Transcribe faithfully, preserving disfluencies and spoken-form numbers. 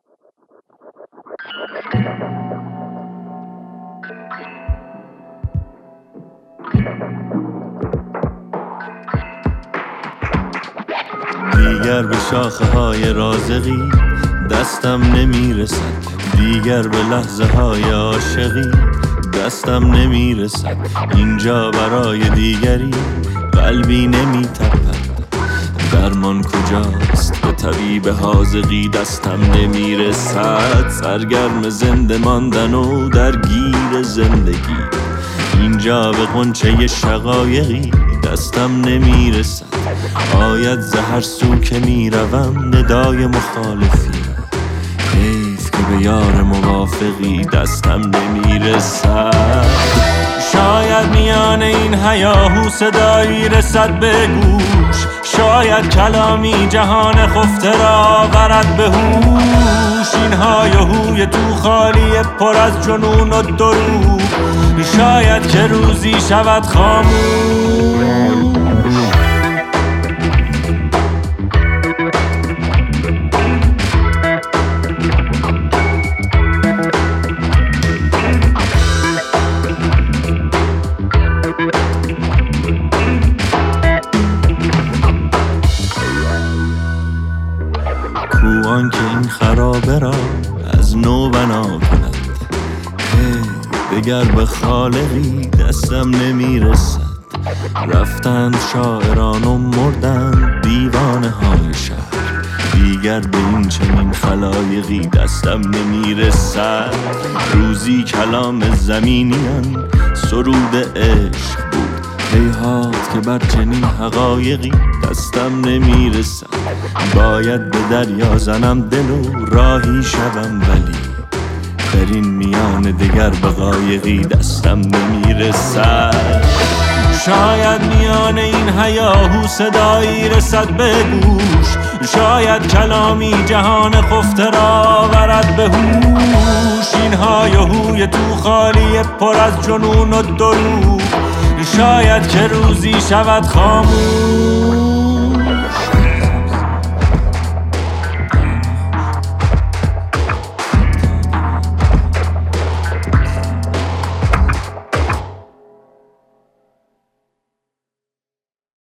دیگر به شاخه های رازقی دستم نمیرسد، دیگر به لحظه های عاشقی دستم نمیرسد. اینجا برای دیگری قلبی نمیتپد، درمان کجاست به طبیب حاذقی دستم نمیرسد. سرگرم زنده ماندن و درگیر زندگی، اینجا به غنچه شقایقی دستم نمیرسد. آید زهر سو که میروم ندای مخالفی، حیف که به یار موافقی دستم نمیرسد. شاید میان این هیاهو صدایی رسد به گوش، شاید کلامی جهان خفته را برد به هوش. این های هوی تو خالی پر از جنون و دروغ، شاید که روزی شود خاموش. کوان که این خرابه را از نو بنا کند، هی دگر به خالقی دستم نمیرسد. رفتند شاعران و مردند دیوانه های شهر، دیگر به این چنین خلایقی دستم نمیرسد. روزی کلام زمینیان سرود عشق بود، هیهات که بر چنین حقایقی دستم نمیرسد. باید به دریا زنم دل و راهی شوم، ولی در این میان دگر به قایقی دستم نمیرسد. شاید میان این هیاهو صدایی رسد به گوش، شاید کلامی جهان خفته را برد به هوش. این های هوی تو خالی پر از جنون و دروغ، شاید که روزی شود خاموش.